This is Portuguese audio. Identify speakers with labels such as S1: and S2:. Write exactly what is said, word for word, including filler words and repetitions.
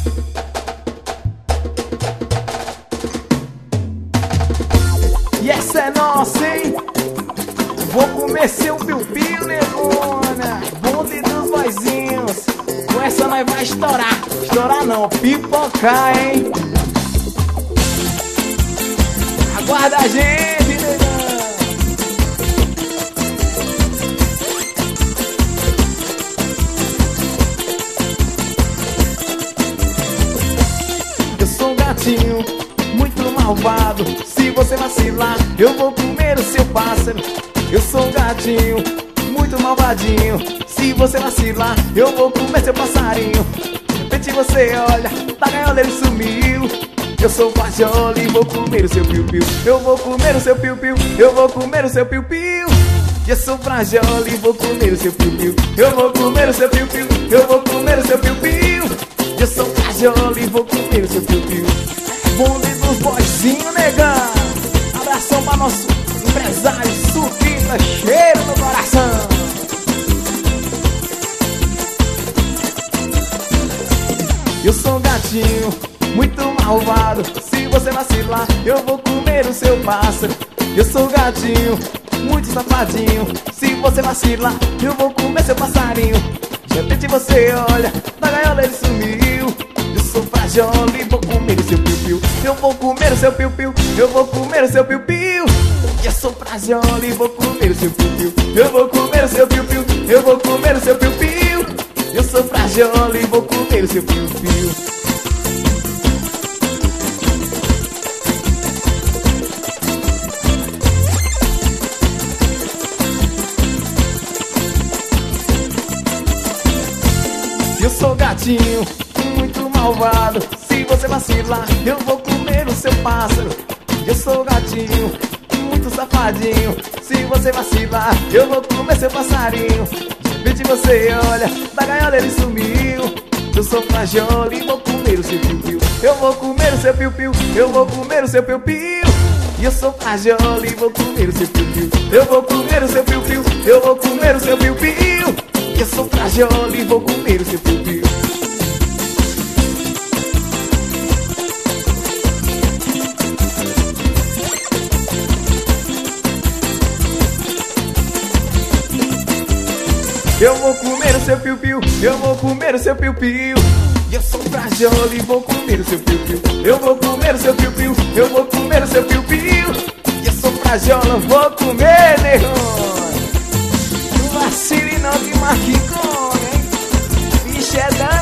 S1: E essa é nossa, hein? Vou comer seu piu-piu, negona. Bonde dos vozinhos. Com essa nós vai estourar. Estourar não, pipocar, hein? Aguarda a gente, negão. Eu sou um gatinho muito malvado. Se você vacilar, eu vou comer o seu pássaro. Eu sou um gatinho muito malvadinho. Se você vacilar, eu vou comer seu passarinho. De repente você olha, da gaiola ele sumiu. Eu sou o Fagioli e vou comer o seu piu-piu. Eu vou comer o seu piu-piu. Eu vou comer o seu piu-piu. Eu sou o Fagioli e vou comer o seu piu-piu. Eu vou comer o seu piu-piu. Eu vou comer o seu piu-piu. Eu sou o Fagioli e vou comer o seu piu-piu. Bonde dos boizinhos, negão. Abração pra nosso empresário Suquita, cheiro no coração. Eu sou um gatinho muito malvado. Se você vacilar, eu vou comer o seu pássaro. Eu sou um gatinho muito safadinho. Se você vacilar, eu vou comer seu passarinho. De repente você olha, da gaiola ele sumiu. Eu sou Fagioli e vou comer o seu piu-piu. Eu vou comer o seu piu-piu. Eu vou comer o seu piu-piu. Eu sou Fagioli e vou comer o seu piu-piu. Eu vou comer o seu piu-piu. Eu vou comer o seu piu-piu. Eu sou Fagioli e vou comer o seu piu-piu. Eu sou gatinho muito malvado. Se você vacilar, eu vou comer o seu pássaro. Eu sou gatinho muito safadinho. Se você vacilar, eu vou comer seu passarinho. De repente você olha, da gaiola ele sumiu. Eu sou Fagioli e vou comer o seu piu-piu. Eu vou comer o seu piu-piu. Eu vou comer o seu piu-piu. E eu sou Fagioli e vou comer o seu piu-piu. Eu vou comer o seu piu-piu. Eu vou comer o seu piu-piu. E eu sou Fagioli e vou comer o seu piu-piu. Eu vou comer o seu piu-piu. Eu vou comer o seu piu-piu. E eu sou Fagioli e vou comer o seu piu-piu. Eu vou comer o seu piu-piu. Eu vou comer o seu piu-piu. E eu sou Fagioli, vou comer, negão. Não vacile não que marque com, hein? Bicho é da